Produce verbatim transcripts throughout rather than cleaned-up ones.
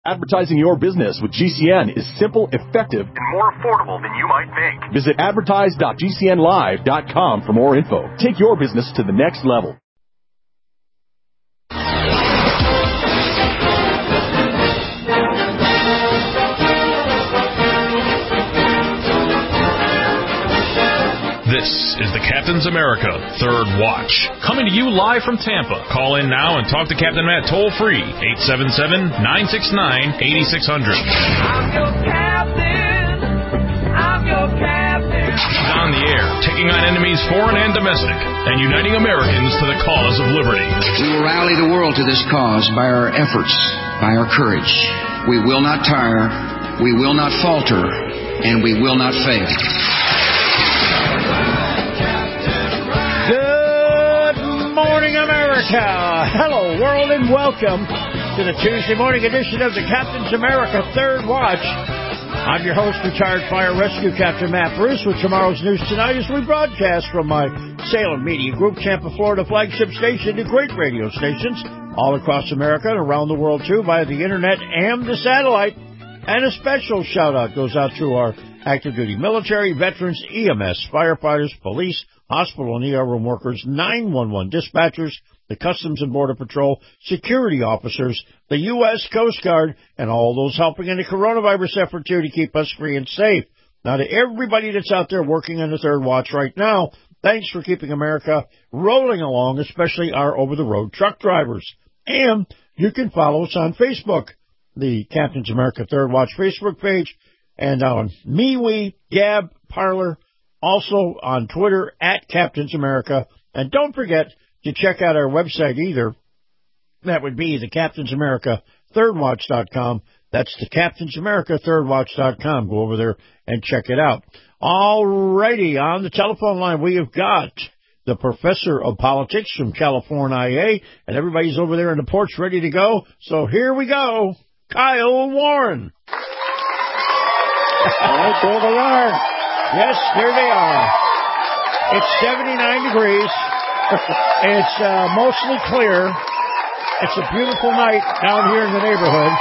Advertising your business with G C N is simple, effective, and more affordable than you might think. Visit advertise dot g c n live dot com for more info. Take your business to the next level. This is the Captain's America Third Watch, coming to you live from Tampa. Call in now and talk to Captain Matt toll-free, eight seven seven, nine six nine, eight six zero zero. I'm your captain. I'm your captain. He's on the air, taking on enemies foreign and domestic, and uniting Americans to the cause of liberty. We will rally the world to this cause by our efforts, by our courage. We will not tire, we will not falter, and we will not fail. Good morning, America. Hello, world, and welcome to the Tuesday morning edition of the Captain's America Third Watch. I'm your host, retired fire rescue Captain Matt Bruce, with tomorrow's news tonight as we broadcast from my Salem Media Group, Tampa, Florida flagship station to great radio stations all across America and around the world, too, via the internet and the satellite. And a special shout-out goes out to our active duty military, veterans, E M S, firefighters, police, hospital and E R room workers, nine one one dispatchers, the Customs and Border Patrol, security officers, the U S Coast Guard, and all those helping in the coronavirus effort, too, to keep us free and safe. Now, to everybody that's out there working on the Third Watch right now, thanks for keeping America rolling along, especially our over-the-road truck drivers. And you can follow us on Facebook, the Captain's America Third Watch Facebook page, and on MeWe, Gab, Parler, also on Twitter, at Captain's America. And don't forget to check out our website either. That would be the Captain's America Third Watch dot com. That's the Captain's America Third Watch dot com. Go over there and check it out. All righty, on the telephone line we have got the Professor of Politics from California I A, and everybody's over there in the porch ready to go. So here we go, Kyle Warren. All right, there they are. Yes, there they are. It's seventy-nine degrees. It's uh, mostly clear. It's a beautiful night down here in the neighborhood.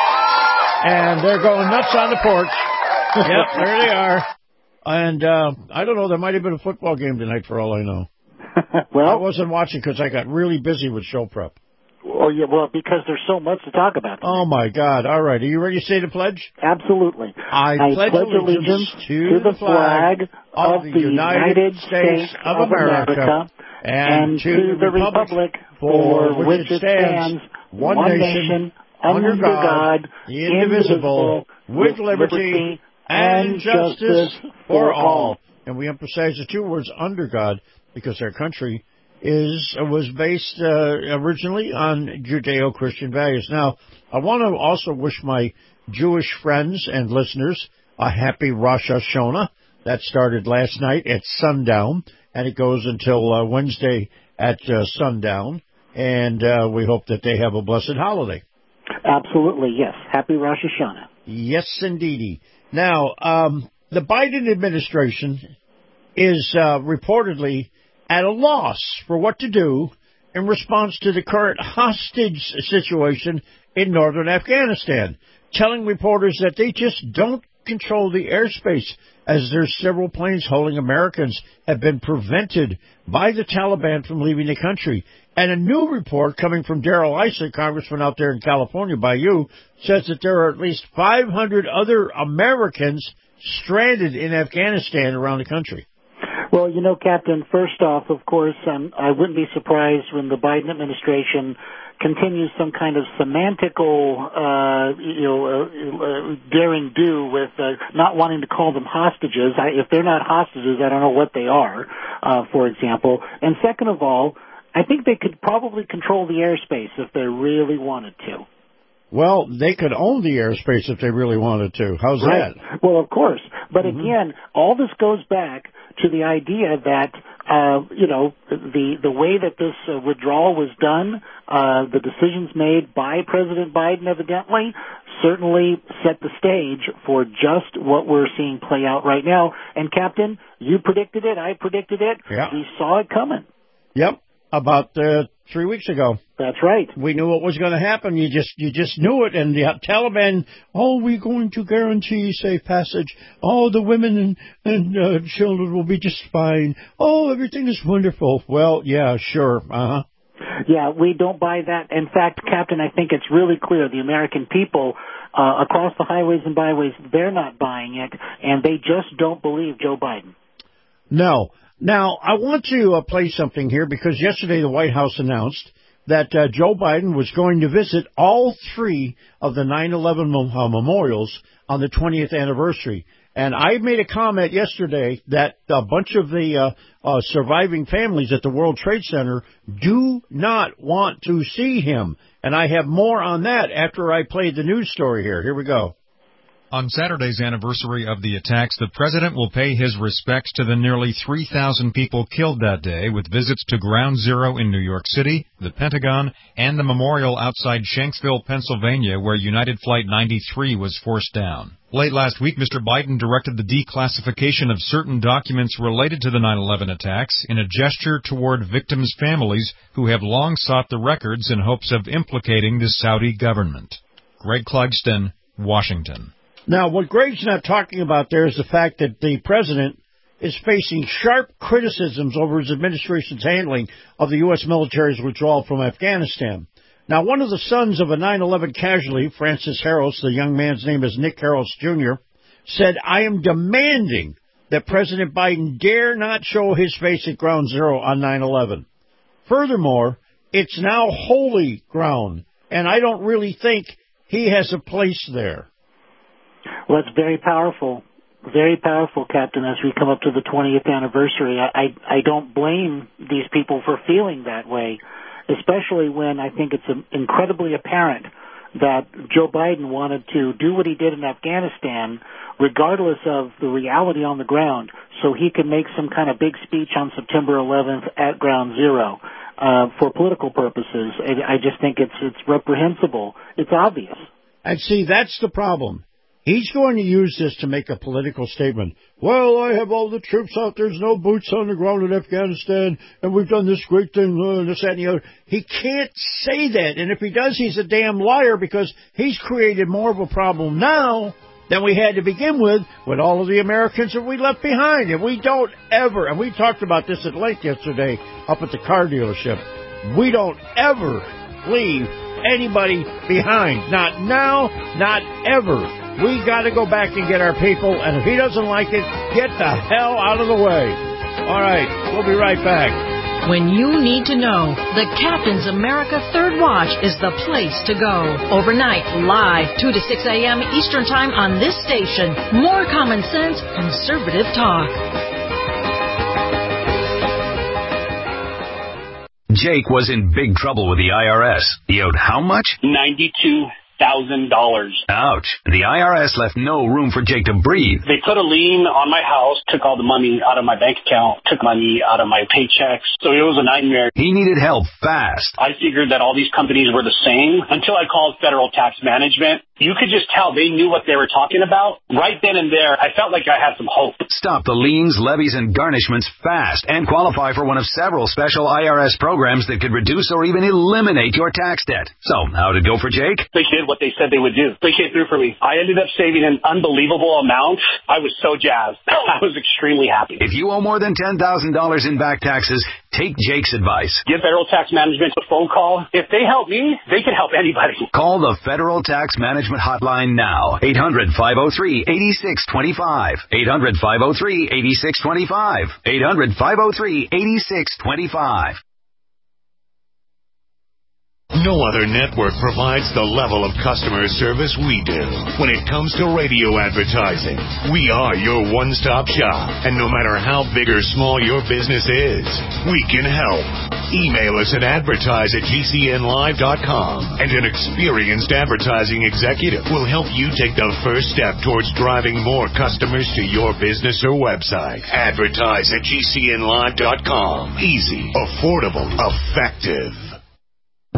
And they're going nuts on the porch. Yep, there they are. And uh, I don't know, there might have been a football game tonight for all I know. Well, I wasn't watching because I got really busy with show prep. Oh, yeah, well, because there's so much to talk about tonight. Oh, my God. All right. Are you ready to say the pledge? Absolutely. I, I pledge allegiance to, to the flag of the United States of America and to the republic for which it stands, one nation, under God, indivisible, with liberty and justice for all. And we emphasize the two words, under God, because our country is was based uh, originally on Judeo-Christian values. Now, I want to also wish my Jewish friends and listeners a happy Rosh Hashanah. That started last night at sundown, and it goes until uh, Wednesday at uh, sundown. And uh, we hope that they have a blessed holiday. Absolutely, yes. Happy Rosh Hashanah. Yes, indeedy. Now, um, the Biden administration is uh, reportedly at a loss for what to do in response to the current hostage situation in northern Afghanistan, telling reporters that they just don't control the airspace, as there's several planes holding Americans have been prevented by the Taliban from leaving the country. And a new report coming from Darrell Issa, congressman out there in California by you, says that there are at least five hundred other Americans stranded in Afghanistan around the country. Well, you know, Captain, first off, of course, um, I wouldn't be surprised when the Biden administration continues some kind of semantical, uh, you know, uh, uh, daring do with uh, not wanting to call them hostages. I, if they're not hostages, I don't know what they are, uh, for example. And second of all, I think they could probably control the airspace if they really wanted to. Well, they could own the airspace if they really wanted to. How's right. that? Well, of course. But mm-hmm. again, all this goes back to the idea that, uh, you know, the, the way that this uh, withdrawal was done, uh, the decisions made by President Biden evidently certainly set the stage for just what we're seeing play out right now. And, Captain, you predicted it. I predicted it. Yeah. We saw it coming. Yep. about uh, three weeks ago. That's right. We knew what was going to happen. You just you just knew it. And the Taliban, oh, we're going to guarantee safe passage. Oh, the women and, and uh, children will be just fine. Oh, everything is wonderful. Well, yeah, sure. Uh-huh. Yeah, we don't buy that. In fact, Captain, I think it's really clear the American people uh, across the highways and byways, they're not buying it, and they just don't believe Joe Biden. No. Now, I want to uh, play something here because yesterday the White House announced that uh, Joe Biden was going to visit all three of the nine eleven mem- uh, memorials on the twentieth anniversary. And I made a comment yesterday that a bunch of the uh, uh, surviving families at the World Trade Center do not want to see him. And I have more on that after I played the news story here. Here we go. On Saturday's anniversary of the attacks, the president will pay his respects to the nearly three thousand people killed that day with visits to Ground Zero in New York City, the Pentagon, and the memorial outside Shanksville, Pennsylvania, where United Flight ninety-three was forced down. Late last week, Mister Biden directed the declassification of certain documents related to the nine eleven attacks in a gesture toward victims' families who have long sought the records in hopes of implicating the Saudi government. Greg Clugston, Washington. Now, what Greg's not talking about there is the fact that the president is facing sharp criticisms over his administration's handling of the U S military's withdrawal from Afghanistan. Now, one of the sons of a nine eleven casualty, Francis Harros, the young man's name is Nick Harros Junior, said, I am demanding that President Biden dare not show his face at Ground Zero on nine eleven. Furthermore, it's now holy ground, and I don't really think he has a place there. Well, it's very powerful, very powerful, Captain, as we come up to the twentieth anniversary. I, I, I don't blame these people for feeling that way, especially when I think it's incredibly apparent that Joe Biden wanted to do what he did in Afghanistan, regardless of the reality on the ground, so he could make some kind of big speech on September eleventh at Ground Zero uh, for political purposes. I, I just think it's it's reprehensible. It's obvious. And see, that's the problem. He's going to use this to make a political statement. Well, I have all the troops out. There's no boots on the ground in Afghanistan, and we've done this great thing, uh, this, that, and the other. He can't say that, and if he does, he's a damn liar because he's created more of a problem now than we had to begin with with all of the Americans that we left behind. And we don't ever, and we talked about this at length yesterday up at the car dealership, we don't ever leave anybody behind. Not now, not ever. We got to go back and get our people, and if he doesn't like it, get the hell out of the way. All right, we'll be right back. When you need to know, the Captain's America Third Watch is the place to go. Overnight, live, two to six a.m. Eastern Time on this station. More common sense, conservative talk. Jake was in big trouble with the I R S. He owed how much? ninety-two thousand dollars. Ouch. The I R S left no room for Jake to breathe. They put a lien on my house, took all the money out of my bank account, took money out of my paychecks. So it was a nightmare. He needed help fast. I figured that all these companies were the same until I called Federal Tax Management. You could just tell they knew what they were talking about. Right then and there, I felt like I had some hope. Stop the liens, levies, and garnishments fast and qualify for one of several special I R S programs that could reduce or even eliminate your tax debt. So, how'd it go for Jake? They did what they said they would do. They came through for me. I ended up saving an unbelievable amount. I was so jazzed. I was extremely happy. If you owe more than ten thousand dollars in back taxes, take Jake's advice. Give Federal Tax Management a phone call. If they help me, they can help anybody. Call the Federal Tax Management hotline now. eight hundred, five oh three, eight six two five. eight hundred, five oh three, eight six two five. eight hundred, five oh three, eight six two five. No other network provides the level of customer service we do. When it comes to radio advertising, we are your one-stop shop. And no matter how big or small your business is, we can help. Email us at advertise at G C N live dot com, and an experienced advertising executive will help you take the first step towards driving more customers to your business or website. Advertise at G C N live dot com. Easy, affordable, effective.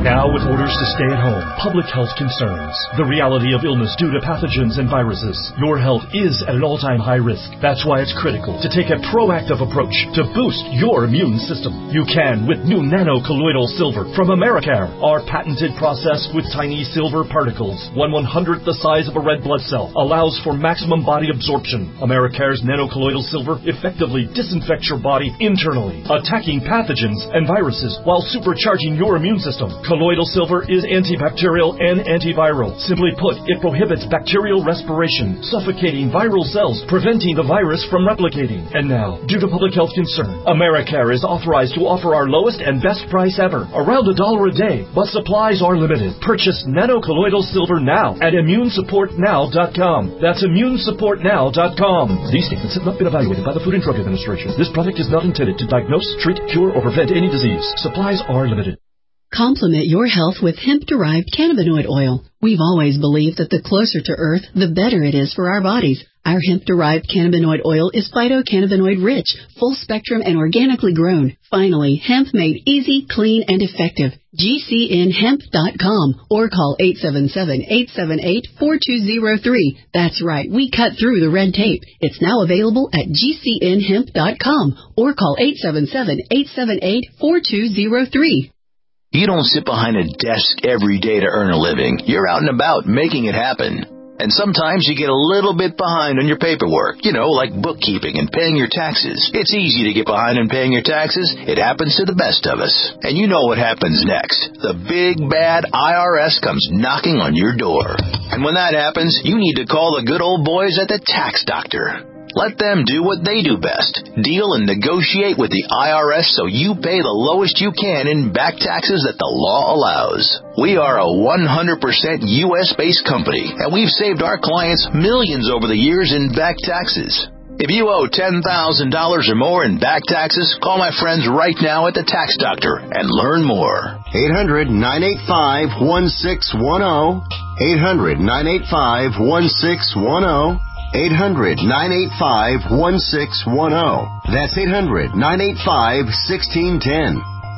Now with orders to stay at home, public health concerns, the reality of illness due to pathogens and viruses, your health is at an all-time high risk. That's why it's critical to take a proactive approach to boost your immune system. You can with new nano-colloidal silver from Americare. Our patented process with tiny silver particles, one one-hundredth the size of a red blood cell, allows for maximum body absorption. Americare's nano-colloidal silver effectively disinfects your body internally, attacking pathogens and viruses while supercharging your immune system. Colloidal silver is antibacterial and antiviral. Simply put, it prohibits bacterial respiration, suffocating viral cells, preventing the virus from replicating. And now, due to public health concern, Americare is authorized to offer our lowest and best price ever, around a dollar a day, but supplies are limited. Purchase nano-colloidal silver now at immune support now dot com. That's immune support now dot com. These statements have not been evaluated by the Food and Drug Administration. This product is not intended to diagnose, treat, cure, or prevent any disease. Supplies are limited. Complement your health with hemp-derived cannabinoid oil. We've always believed that the closer to Earth, the better it is for our bodies. Our hemp-derived cannabinoid oil is phytocannabinoid-rich, full-spectrum, and organically grown. Finally, hemp made easy, clean, and effective. G C N hemp dot com or call eight seven seven, eight seven eight, four two zero three. That's right, we cut through the red tape. It's now available at G C N hemp dot com or call eight seven seven, eight seven eight, four two zero three. You don't sit behind a desk every day to earn a living. You're out and about making it happen. And sometimes you get a little bit behind on your paperwork, you know, like bookkeeping and paying your taxes. It's easy to get behind on paying your taxes. It happens to the best of us. And you know what happens next. The big, bad I R S comes knocking on your door. And when that happens, you need to call the good old boys at the Tax Doctor. Let them do what they do best. Deal and negotiate with the I R S so you pay the lowest you can in back taxes that the law allows. We are a one hundred percent U S-based company, and we've saved our clients millions over the years in back taxes. If you owe ten thousand dollars or more in back taxes, call my friends right now at the Tax Doctor and learn more. eight hundred, nine eight five, one six one zero. eight hundred, nine eight five, one six one zero. eight hundred, nine eight five, one six one zero. That's eight hundred, nine eight five, one six one zero.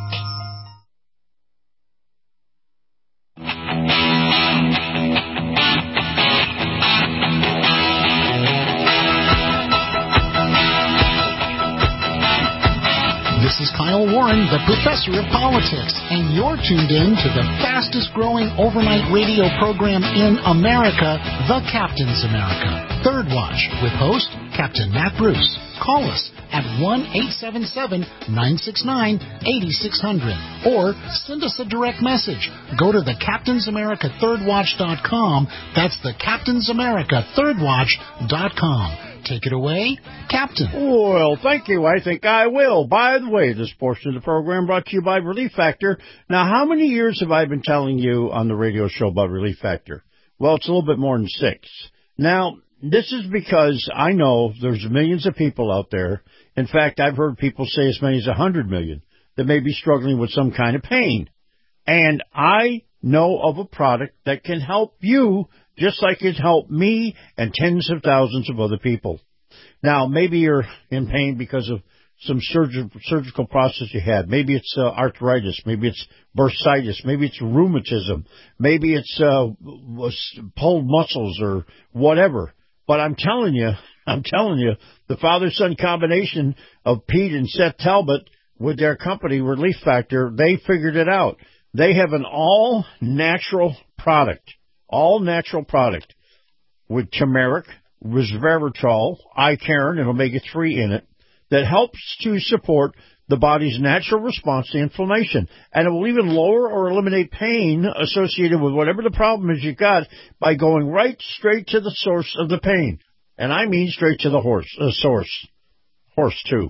This is Kyle Warren, the professor of politics, and you're tuned in to the fastest growing overnight radio program in America, The Captain's America. Third Watch with host Captain Matt Bruce. Call us at one eight seven seven, nine six nine, eight six zero zero or send us a direct message. Go to the captains america third watch dot com. That's the captains america third watch dot com. Take it away, Captain. Well, thank you. I think I will. By the way, this portion of the program brought to you by Relief Factor. Now, how many years have I been telling you on the radio show about Relief Factor? Well, it's a little bit more than six. Now, this is because I know there's millions of people out there. In fact, I've heard people say as many as one hundred million that may be struggling with some kind of pain. And I know of a product that can help you just like it helped me and tens of thousands of other people. Now, maybe you're in pain because of some surg- surgical process you had. Maybe it's uh, arthritis. Maybe it's bursitis. Maybe it's rheumatism. Maybe it's uh, pulled muscles or whatever. But I'm telling you, I'm telling you, the father-son combination of Pete and Seth Talbot with their company, Relief Factor, they figured it out. They have an all-natural product, all-natural product with turmeric, resveratrol, icaron, and omega three in it that helps to support the body's natural response to inflammation. And it will even lower or eliminate pain associated with whatever the problem is you got by going right straight to the source of the pain. And I mean straight to the horse, uh, source. Horse, too.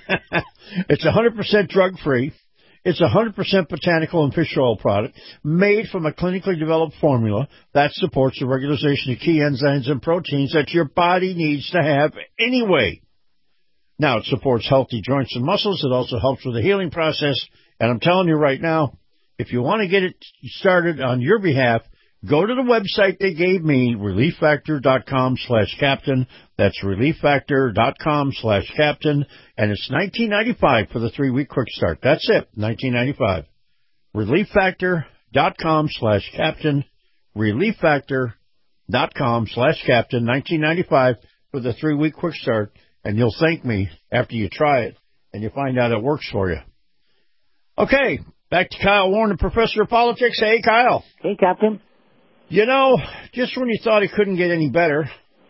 It's one hundred percent drug-free. It's a one hundred percent botanical and fish oil product made from a clinically developed formula that supports the regularization of key enzymes and proteins that your body needs to have anyway. Now, it supports healthy joints and muscles. It also helps with the healing process. And I'm telling you right now, if you want to get it started on your behalf, go to the website they gave me, relief factor dot com slash captain. That's relief factor dot com slash captain. And it's nineteen ninety-five for the three-week quick start. That's it, nineteen ninety-five. relief factor dot com slash captain, relief factor dot com slash captain, nineteen ninety-five for the three-week quick start, and you'll thank me after you try it and you find out it works for you. Okay, back to Kyle Warren, the professor of politics. Hey, Kyle. Hey, Captain. You know, just when you thought it couldn't get any better,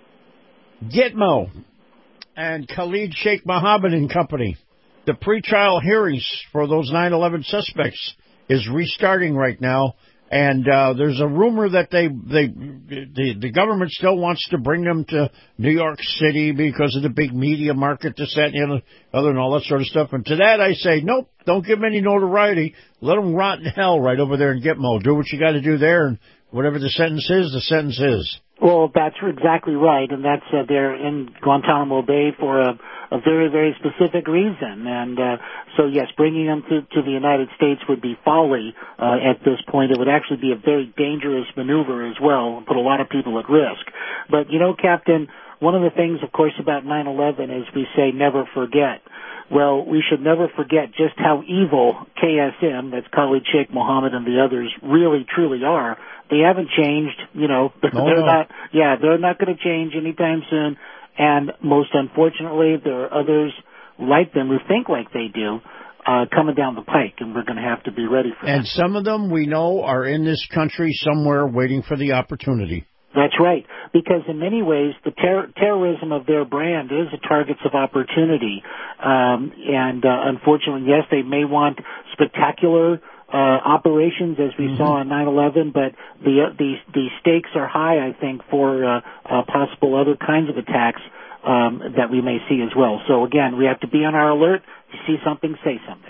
Gitmo and Khalid Sheikh Mohammed and Company, the pretrial hearings for those nine eleven suspects is restarting right now. And uh, there's a rumor that they, they, the, the government still wants to bring them to New York City because of the big media market, this, that, and the other, and all that sort of stuff. And to that I say, nope, don't give them any notoriety. Let them rot in hell right over there in Gitmo. Do what you got to do there, and whatever the sentence is, the sentence is. Well, that's exactly right, and that's uh, they're in Guantanamo Bay for a, a very, very specific reason. And uh, so, yes, bringing them to, to the United States would be folly uh, at this point. It would actually be a very dangerous maneuver as well, and put a lot of people at risk. But, you know, Captain, one of the things, of course, about nine eleven is we say never forget. Well, we should never forget just how evil K S M, that's Khalid Sheikh Mohammed and the others, really, truly are. They haven't changed, you know, they're no, no. not, yeah, they're not going to change anytime soon. And most unfortunately, there are others like them who think like they do, uh, coming down the pike, and we're going to have to be ready for that. And some of them we know are in this country somewhere waiting for the opportunity. That's right, because in many ways the ter- terrorism of their brand is a targets of opportunity. Um, and uh, unfortunately, yes, they may want spectacular uh, operations as we mm-hmm. saw on nine eleven, but the, uh, the the stakes are high, I think, for uh, uh, possible other kinds of attacks um, that we may see as well. So again, we have to be on our alert. If you see something, say something.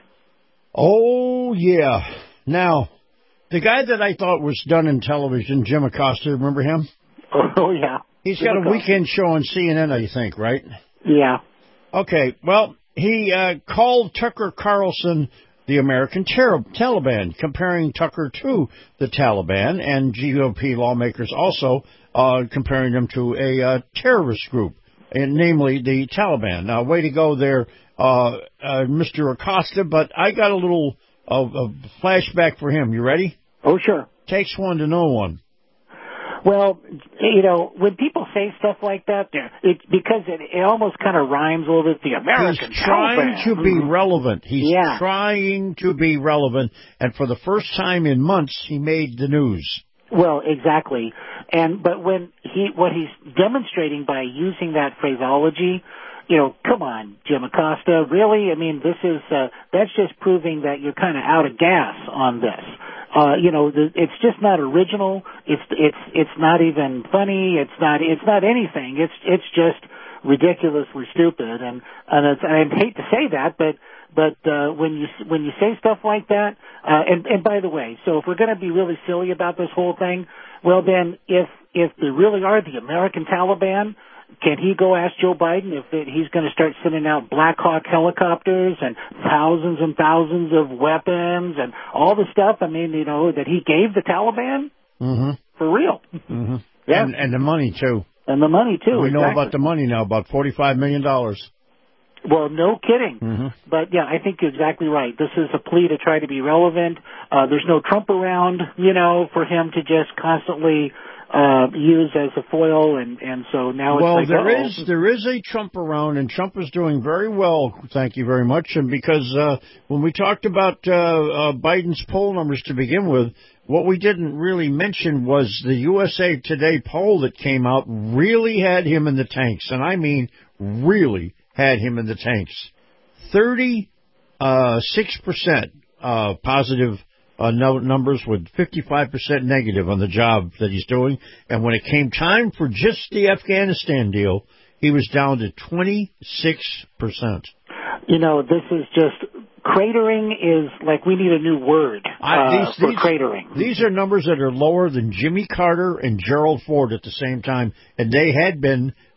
Oh, yeah. Now, the guy that I thought was done in television, Jim Acosta, remember him? Oh, yeah. He's Jim got a Acosta. weekend show on C N N, I think, right? Yeah. Okay, well, he uh, called Tucker Carlson the American ter- Taliban, comparing Tucker to the Taliban, and G O P lawmakers also uh, comparing them to a uh, terrorist group, and namely the Taliban. Now, way to go there, uh, uh, Mister Acosta, but I got a little uh, a flashback for him. You ready? Oh, sure. Takes one to know one. Well, you know, when people say stuff like that, it's because it, it almost kind of rhymes a little bit. The American He's trying Taliban. to be relevant. He's yeah. trying to be relevant, and for the first time in months, he made the news. Well, exactly. And but when he what he's demonstrating by using that phraseology, you know, come on, Jim Acosta, really? I mean, this is uh, that's just proving that you're kind of out of gas on this. Uh, you know, the, it's just not original. It's it's it's not even funny. It's not it's not anything. It's it's just ridiculously stupid. And and it's, I hate to say that, but but uh, when you when you say stuff like that, uh, and and by the way, so if we're going to be really silly about this whole thing, well then, if if they really are the American Taliban, can he go ask Joe Biden if it, he's going to start sending out Black Hawk helicopters and thousands and thousands of weapons and all the stuff, I mean, you know, that he gave the Taliban? Mm-hmm. For real. Mm-hmm. Yeah. And, and the money, too. And the money, too. We exactly. know about the money now, about forty-five million dollars. Well, no kidding. Mm-hmm. But, yeah, I think you're exactly right. This is a plea to try to be relevant. Uh, there's no Trump around, you know, for him to just constantly Uh, used as a foil, and, and so now it's well, like, there uh-oh. is there is a Trump around, and Trump is doing very well, thank you very much. And because uh, when we talked about uh, uh, Biden's poll numbers to begin with, what we didn't really mention was the U S A Today poll that came out really had him in the tanks, and I mean really had him in the tanks. thirty-six percent uh, positive Uh, no, numbers with fifty-five percent negative on the job that he's doing. And when it came time for just the Afghanistan deal, he was down to twenty-six percent. You know, this is just, cratering is like we need a new word uh, I, these, for these, cratering. These are numbers that are lower than Jimmy Carter and Gerald Ford at the same time, and they had been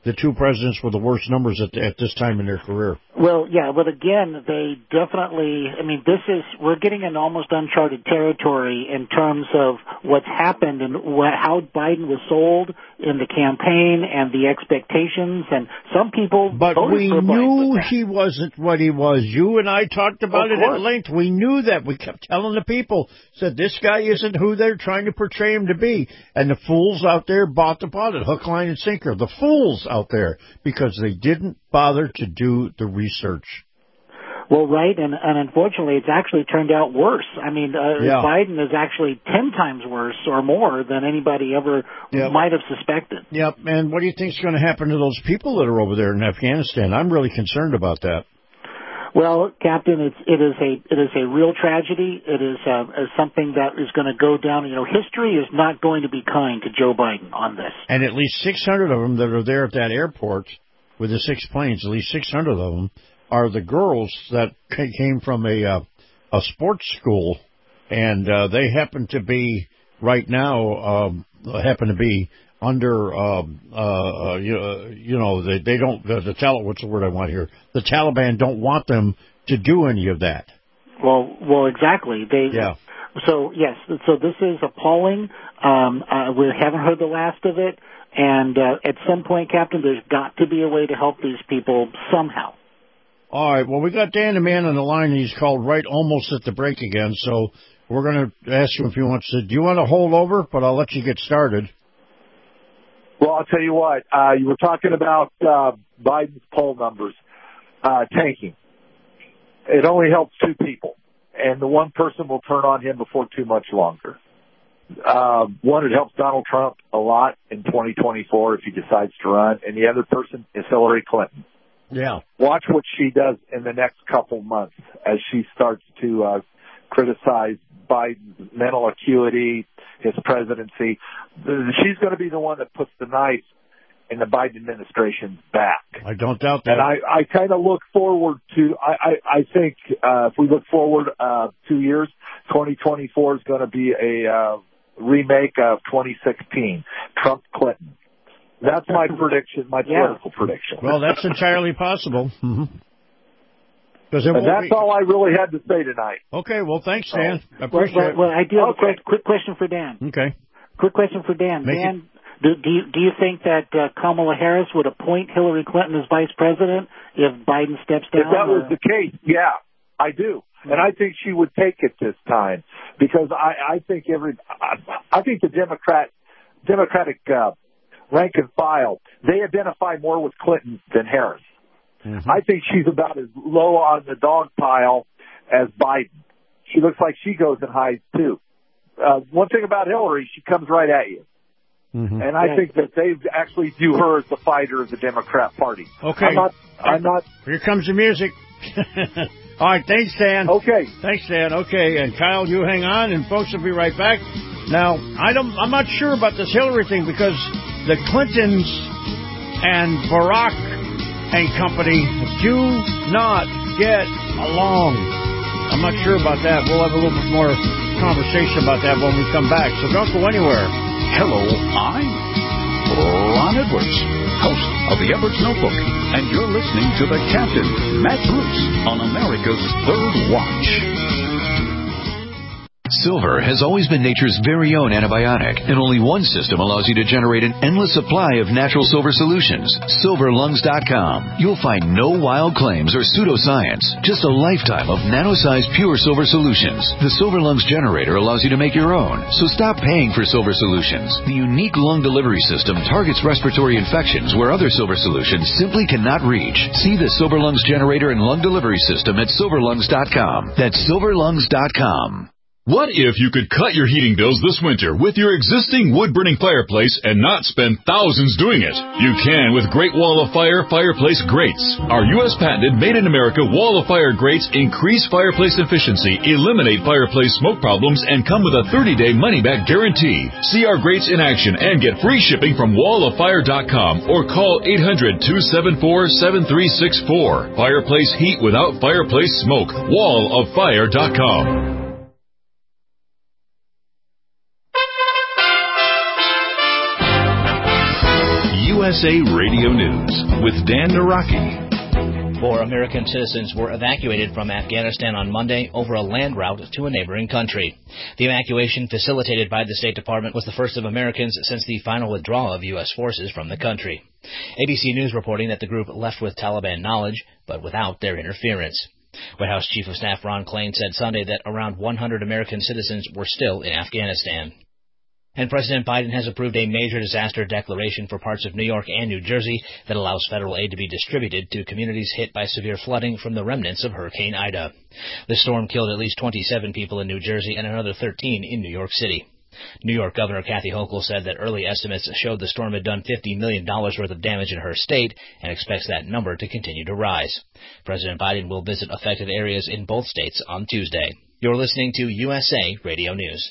the two presidents with the worst numbers at, at this time in their career. Well, yeah, but again, they definitely, I mean, this is, we're getting in almost uncharted territory in terms of what's happened and what, how Biden was sold in the campaign and the expectations, and some people But voted we for knew Biden. he wasn't what he was. You and I talked about Of it at course. length. We knew that. We kept telling the people, said this guy isn't who they're trying to portray him to be. And the fools out there bought the product, hook, line, and sinker. The fools out there, because they didn't bother to do the research. Well, right, and, and unfortunately, it's actually turned out worse. I mean, uh, Yeah. Biden is actually ten times worse or more than anybody ever Yep. might have suspected. Yep, and what do you think's going to happen to those people that are over there in Afghanistan? I'm really concerned about that. Well, Captain, it's, it is a it is a real tragedy. It is uh, is something that is going to go down. You know, history is not going to be kind to Joe Biden on this. And at least six hundred of them that are there at that airport with the six planes, at least six hundred of them are the girls that ca- came from a uh, a sports school, and uh, they happen to be right now um, happen to be under um, uh, uh, you, uh, you know they they don't the, the Tal- what's the word I want here the Taliban don't want them to do any of that. Well, well, exactly. They Yeah. So yes, so this is appalling. Um, uh, we haven't heard the last of it, and uh, at some point, Captain, there's got to be a way to help these people somehow. All right. Well, we got Dan the man on the line, and he's called right almost at the break again. So we're going to ask him if he wants to. Do you want to hold over? But I'll let you get started. Well, I'll tell you what. Uh, you were talking about uh, Biden's poll numbers uh, tanking. It only helps two people, and the one person will turn on him before too much longer. Uh, one, it helps Donald Trump a lot in twenty twenty-four if he decides to run, and the other person is Hillary Clinton. Yeah. Watch what she does in the next couple months as she starts to uh, criticize Biden's mental acuity, his presidency. She's going to be the one that puts the knife in the Biden administration's back. I don't doubt that. And I, I kind of look forward to, I, I, I think uh, if we look forward uh, two years, twenty twenty-four is going to be a uh, remake of twenty sixteen, Trump-Clinton. That's my prediction, my political yeah. prediction. Well, that's entirely possible. Mm-hmm. And that's be... all I really had to say tonight. Okay, well, thanks, Dan. Oh. I appreciate well, it. Well, I do have okay. a quick, quick question for Dan. Okay. Quick question for Dan. Make Dan, do, do, you, do you think that uh, Kamala Harris would appoint Hillary Clinton as vice president if Biden steps down? If that or... was the case, yeah, I do. Mm-hmm. And I think she would take it this time because I, I think every, I, I think the Democrat, Democratic uh, rank and file, they identify more with Clinton than Harris. Mm-hmm. I think she's about as low on the dog pile as Biden. She looks like she goes and hides too. Uh, one thing about Hillary, she comes right at you. Mm-hmm. And I yeah. think that they actually view her as the fighter of the Democrat Party. Okay. I'm not, I'm not. Here comes the music. All right. Thanks, Dan. Okay. Thanks, Dan. Okay. And Kyle, you hang on, and folks will be right back. Now, I don't, I'm not sure about this Hillary thing because the Clintons and Barack and company do not get along. I'm not sure about that. We'll have a little bit more conversation about that when we come back. So don't go anywhere. Hello, I'm Ron Edwards, host of the Edwards Notebook, and you're listening to the Captain, Matt Bruce, on America's Third Watch. Silver has always been nature's very own antibiotic, and only one system allows you to generate an endless supply of natural silver solutions. silver lungs dot com. You'll find no wild claims or pseudoscience, just a lifetime of nano-sized pure silver solutions. The Silver Lungs generator allows you to make your own, so stop paying for silver solutions. The unique lung delivery system targets respiratory infections where other silver solutions simply cannot reach. See the Silver Lungs generator and lung delivery system at silver lungs dot com. That's silver lungs dot com. What if you could cut your heating bills this winter with your existing wood-burning fireplace and not spend thousands doing it? You can with Great Wall of Fire fireplace grates. Our U S patented made-in-America Wall of Fire grates increase fireplace efficiency, eliminate fireplace smoke problems, and come with a thirty-day money-back guarantee. See our grates in action and get free shipping from wall of fire dot com or call eight hundred, two seven four, seven three six four. Fireplace heat without fireplace smoke. wall of fire dot com. U S A Radio News with Dan Naraki. Four American citizens were evacuated from Afghanistan on Monday over a land route to a neighboring country. The evacuation, facilitated by the State Department, was the first of Americans since the final withdrawal of U S forces from the country. A B C News reporting that the group left with Taliban knowledge, but without their interference. White House Chief of Staff Ron Klain said Sunday that around one hundred American citizens were still in Afghanistan. And President Biden has approved a major disaster declaration for parts of New York and New Jersey that allows federal aid to be distributed to communities hit by severe flooding from the remnants of Hurricane Ida. The storm killed at least twenty-seven people in New Jersey and another thirteen in New York City. New York Governor Kathy Hochul said that early estimates showed the storm had done fifty million dollars worth of damage in her state and expects that number to continue to rise. President Biden will visit affected areas in both states on Tuesday. You're listening to U S A Radio News.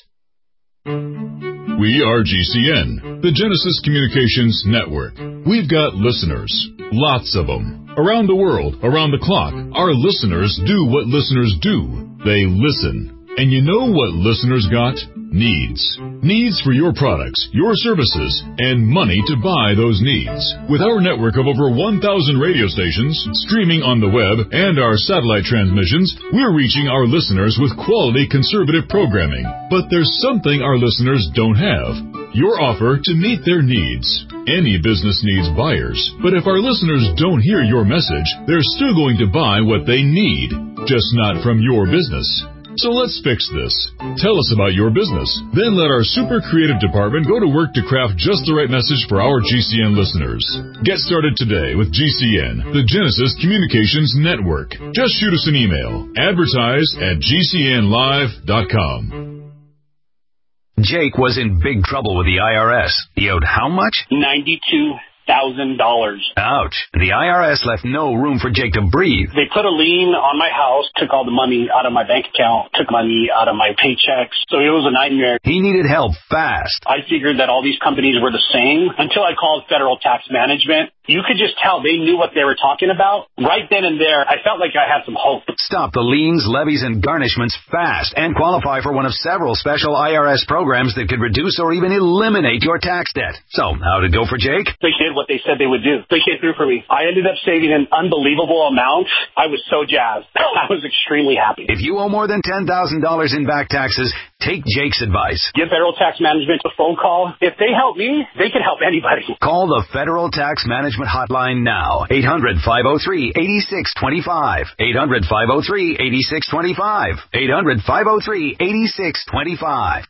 We are G C N, the Genesis Communications Network. We've got listeners, lots of them. Around the world, around the clock, our listeners do what listeners do. They listen. And you know what listeners got? Needs. Needs for your products, your services, and money to buy those needs. With our network of over one thousand radio stations, streaming on the web, and our satellite transmissions, we're reaching our listeners with quality conservative programming. But there's something our listeners don't have. Your offer to meet their needs. Any business needs buyers, but if our listeners don't hear your message, they're still going to buy what they need, just not from your business. So let's fix this. Tell us about your business. Then let our super creative department go to work to craft just the right message for our G C N listeners. Get started today with G C N, the Genesis Communications Network. Just shoot us an email. Advertise at G C N live dot com. Jake was in big trouble with the I R S. He owed how much? ninety-two thousand dollars. Ouch. The I R S left no room for Jake to breathe. They put a lien on my house, took all the money out of my bank account, took money out of my paychecks. So it was a nightmare. He needed help fast. I figured that all these companies were the same until I called Federal Tax Management. You could just tell they knew what they were talking about. Right then and there, I felt like I had some hope. Stop the liens, levies, and garnishments fast and qualify for one of several special I R S programs that could reduce or even eliminate your tax debt. So, how'd it go for Jake? They did what they said they would do. They came through for me. I ended up saving an unbelievable amount. I was so jazzed. I was extremely happy. If you owe more than ten thousand dollars in back taxes, take Jake's advice. Give Federal Tax Management a phone call. If they help me, they can help anybody. Call the Federal Tax Management hotline now. eight hundred, five oh three, eight six two five. eight hundred, five oh three, eight six two five. eight hundred, five oh three, eight six two five.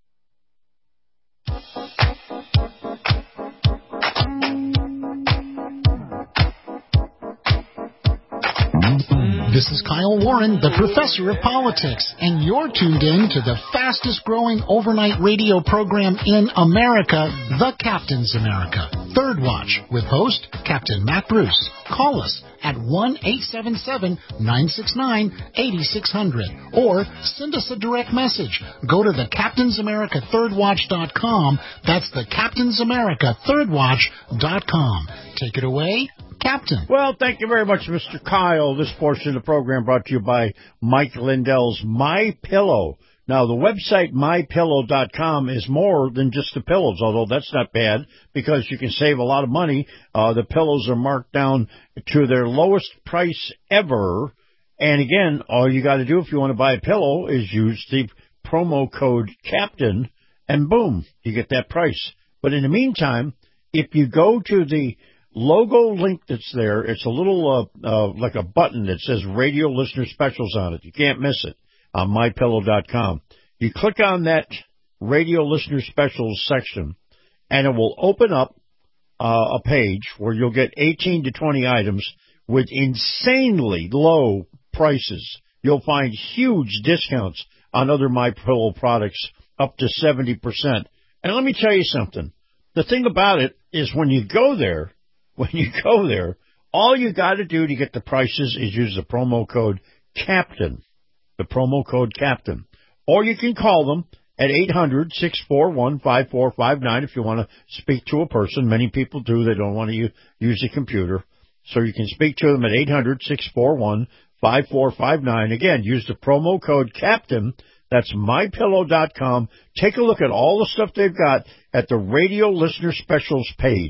This is Kyle Warren, the Professor of Politics, and you're tuned in to the fastest growing overnight radio program in America, The Captain's America. Third Watch, with host Captain Matt Bruce. Call us at one eight seven seven, nine six nine, eight six zero zero or send us a direct message. Go to the captains america third watch dot com. That's the captains america third watch dot com. Take it away, Captain. Well, thank you very much, Mister Kyle. This portion of the program brought to you by Mike Lindell's My Pillow. Now, the website my pillow dot com is more than just the pillows, although that's not bad because you can save a lot of money. Uh, the pillows are marked down to their lowest price ever. And again, all you got to do if you want to buy a pillow is use the promo code CAPTAIN, and boom, you get that price. But in the meantime, if you go to the logo link that's there, it's a little uh, uh, like a button that says Radio Listener Specials on it. You can't miss it on my pillow dot com. You click on that Radio Listener Specials section, and it will open up uh, a page where you'll get eighteen to twenty items with insanely low prices. You'll find huge discounts on other MyPillow products, up to seventy percent. And let me tell you something. The thing about it is when you go there, when you go there, all you got to do to get the prices is use the promo code CAPTAIN. The promo code CAPTAIN. Or you can call them at eight hundred, six four one, five four five nine if you want to speak to a person. Many people do. They don't want to use, use a computer. So you can speak to them at eight hundred, six four one, five four five nine. Again, use the promo code CAPTAIN. That's my pillow dot com. Take a look at all the stuff they've got at the Radio Listener Specials page.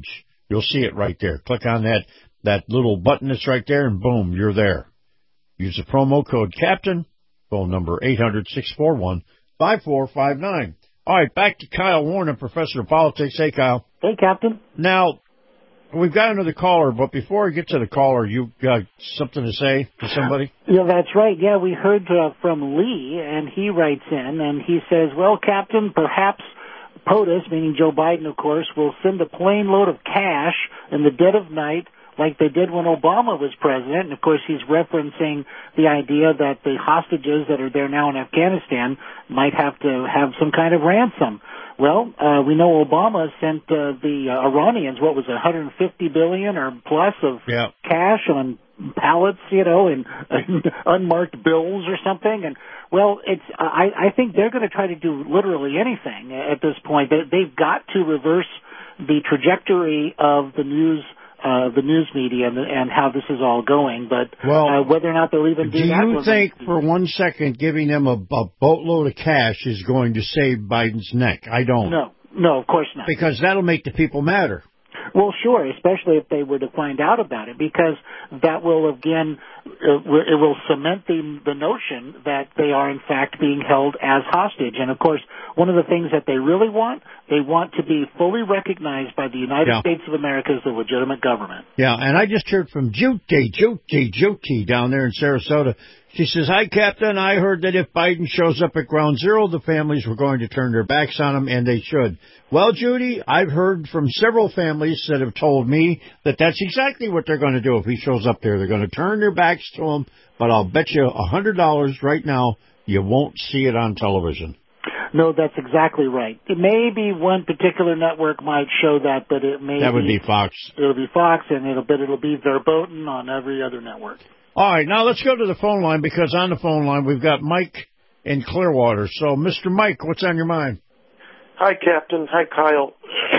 You'll see it right there. Click on that, that little button that's right there, and boom, you're there. Use the promo code CAPTAIN, phone number eight hundred, six four one, five four five nine. All right, back to Kyle Warren, Professor of Politics. Hey, Kyle. Hey, Captain. Now, we've got another caller, but before I get to the caller, you got something to say to somebody? Yeah, that's right. Yeah, we heard uh, from Lee, and he writes in, and he says, well, Captain, perhaps POTUS, meaning Joe Biden, of course, will send a plane load of cash in the dead of night like they did when Obama was president. And, of course, he's referencing the idea that the hostages that are there now in Afghanistan might have to have some kind of ransom. Well, uh, we know Obama sent uh, the uh, Iranians, what was it, one hundred fifty billion dollars or plus of yeah. cash on pallets, you know, and uh, unmarked bills or something. And, well, it's I, I think they're going to try to do literally anything at this point. They, they've got to reverse the trajectory of the news Uh, the news media and, and how this is all going, but well, uh, whether or not they'll even do, do that. Do you think for one second giving them a, a boatload of cash is going to save Biden's neck? I don't. No, no, of course not. Because that'll make the people madder. Well, sure, especially if they were to find out about it, because that will, again, uh, it will cement the, the notion that they are, in fact, being held as hostage. And, of course, one of the things that they really want, they want to be fully recognized by the United yeah. States of America as the legitimate government. Yeah, and I just heard from Juti, Juti, Juti down there in Sarasota. She says, hi, Captain, I heard that if Biden shows up at ground zero, the families were going to turn their backs on him, and they should. Well, Judy, I've heard from several families that have told me that that's exactly what they're going to do if he shows up there. They're going to turn their backs to him, but I'll bet you one hundred dollars right now you won't see it on television. No, that's exactly right. It may be one particular network might show that, but it may That would be, be Fox. It'll be Fox, and it'll, but it'll be verboten on every other network. All right, now let's go to the phone line, because on the phone line we've got Mike in Clearwater. So, Mister Mike, what's on your mind? Hi, Captain. Hi, Kyle.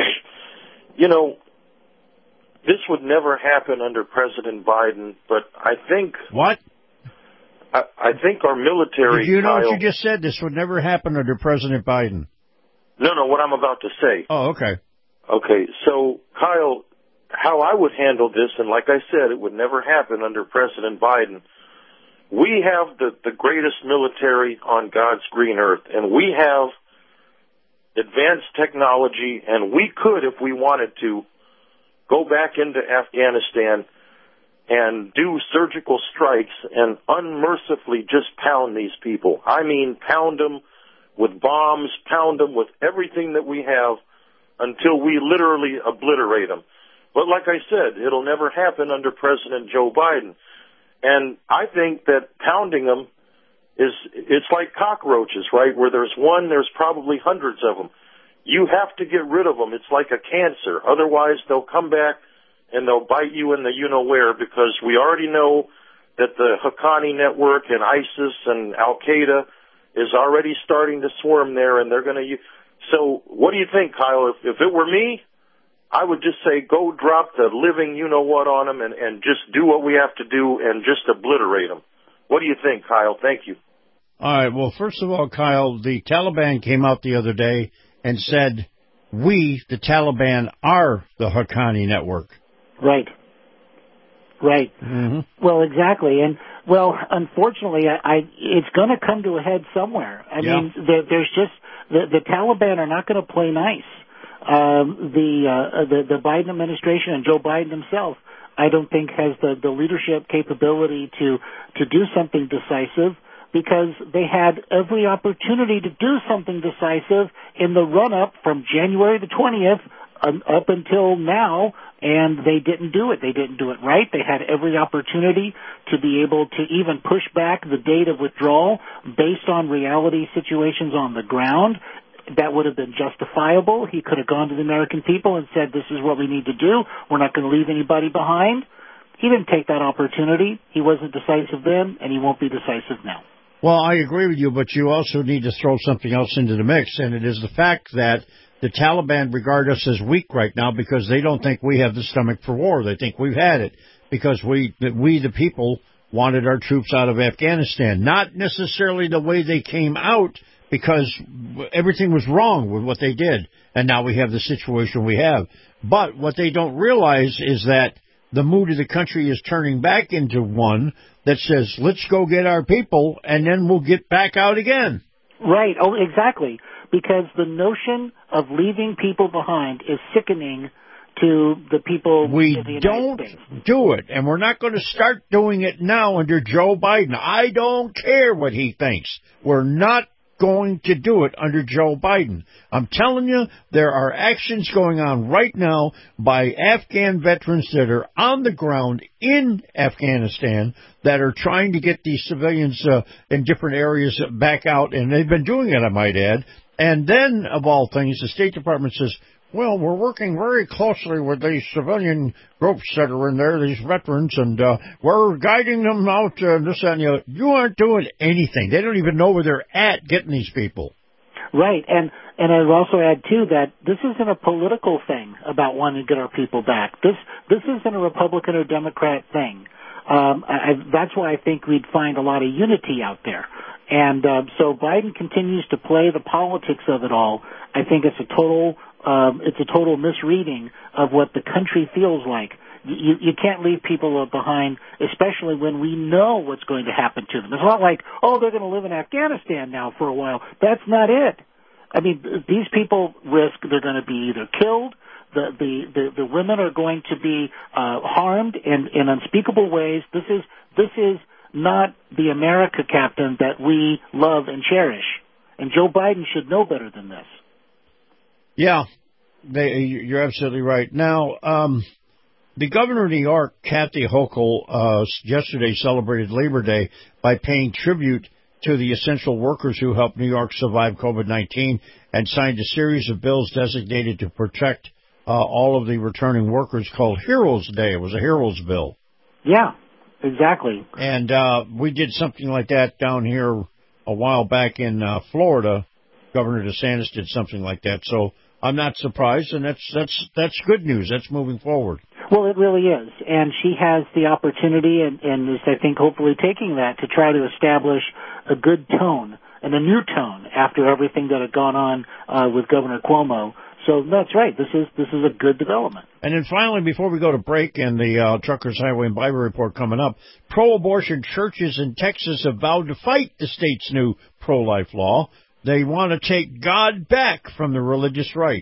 You know, this would never happen under President Biden, but I think... What? I, I think our military, Did you know Kyle, what you just said? This would never happen under President Biden. No, no, what I'm about to say. Oh, okay. Okay, so, Kyle, how I would handle this, and like I said, it would never happen under President Biden. We have the, the greatest military on God's green earth, and we have advanced technology, and we could, if we wanted to, go back into Afghanistan and do surgical strikes and unmercifully just pound these people. I mean, pound them with bombs, pound them with everything that we have until we literally obliterate them. But like I said, it'll never happen under President Joe Biden. And I think that pounding them is, it's like cockroaches, right? Where there's one, there's probably hundreds of them. You have to get rid of them. It's like a cancer. Otherwise, they'll come back and they'll bite you in the you-know-where, because we already know that the Haqqani network and ISIS and Al-Qaeda is already starting to swarm there, and they're going to... So what do you think, Kyle? If, if it were me, I would just say go drop the living you-know-what on them and, and just do what we have to do and just obliterate them. What do you think, Kyle? Thank you. All right. Well, first of all, Kyle, the Taliban came out the other day and said, we, the Taliban, are the Haqqani network. Right. Right. Mm-hmm. Well, exactly. And, well, unfortunately, I, I it's going to come to a head somewhere. I yeah. mean, there, there's just, the, the Taliban are not going to play nice. Um, the, uh, the, the Biden administration and Joe Biden himself, I don't think has the, the leadership capability to, to do something decisive, because they had every opportunity to do something decisive in the run-up from January the twentieth um, up until now, and they didn't do it. They didn't do it right. They had every opportunity to be able to even push back the date of withdrawal based on reality situations on the ground. That would have been justifiable. He could have gone to the American people and said, this is what we need to do. We're not going to leave anybody behind. He didn't take that opportunity. He wasn't decisive then, and he won't be decisive now. Well, I agree with you, but you also need to throw something else into the mix, and it is the fact that the Taliban regard us as weak right now because they don't think we have the stomach for war. They think we've had it because we, we the people, wanted our troops out of Afghanistan. Not necessarily the way they came out, because everything was wrong with what they did, and now we have the situation we have. But what they don't realize is that the mood of the country is turning back into one that says, let's go get our people, and then we'll get back out again. Right. Oh, exactly. Because the notion of leaving people behind is sickening to the people we in the United don't States. do it, and we're not going to start doing it now under Joe Biden. I don't care what he thinks. We're not going to do it under Joe Biden. I'm telling you, there are actions going on right now by Afghan veterans that are on the ground in Afghanistan that are trying to get these civilians uh, in different areas back out, and they've been doing it, I might add. And then, of all things, the State Department says, well, we're working very closely with these civilian groups that are in there, these veterans, and uh, we're guiding them out, uh, this, that, and the other. You aren't doing anything. They don't even know where they're at getting these people. Right, and and I'd also add, too, that this isn't a political thing about wanting to get our people back. This this isn't a Republican or Democrat thing. Um, I, that's why I think we'd find a lot of unity out there. And uh, so Biden continues to play the politics of it all. I think it's a total... Um, it's a total misreading of what the country feels like. You, you can't leave people behind, especially when we know what's going to happen to them. It's not like, oh, they're going to live in Afghanistan now for a while. That's not it. I mean, these people risk they're going to be either killed, the the the, the women are going to be uh, harmed in, in unspeakable ways. This is this is not the America, Captain, that we love and cherish. And Joe Biden should know better than this. Yeah, they, you're absolutely right. Now, um, the governor of New York, Kathy Hochul, uh, yesterday celebrated Labor Day by paying tribute to the essential workers who helped New York survive COVID nineteen and signed a series of bills designated to protect uh, all of the returning workers called Heroes Day. It was a Heroes Bill. Yeah, exactly. And uh, we did something like that down here a while back in uh, Florida. Governor DeSantis did something like that. So I'm not surprised, and that's that's that's good news. That's moving forward. Well, it really is, and she has the opportunity, and, and is, I think, hopefully taking that to try to establish a good tone and a new tone after everything that had gone on uh, with Governor Cuomo. So that's right. This is this is a good development. And then finally, before we go to break and the uh, Truckers Highway and Bible Report coming up, pro-abortion churches in Texas have vowed to fight the state's new pro-life law. They want to take God back from the religious right.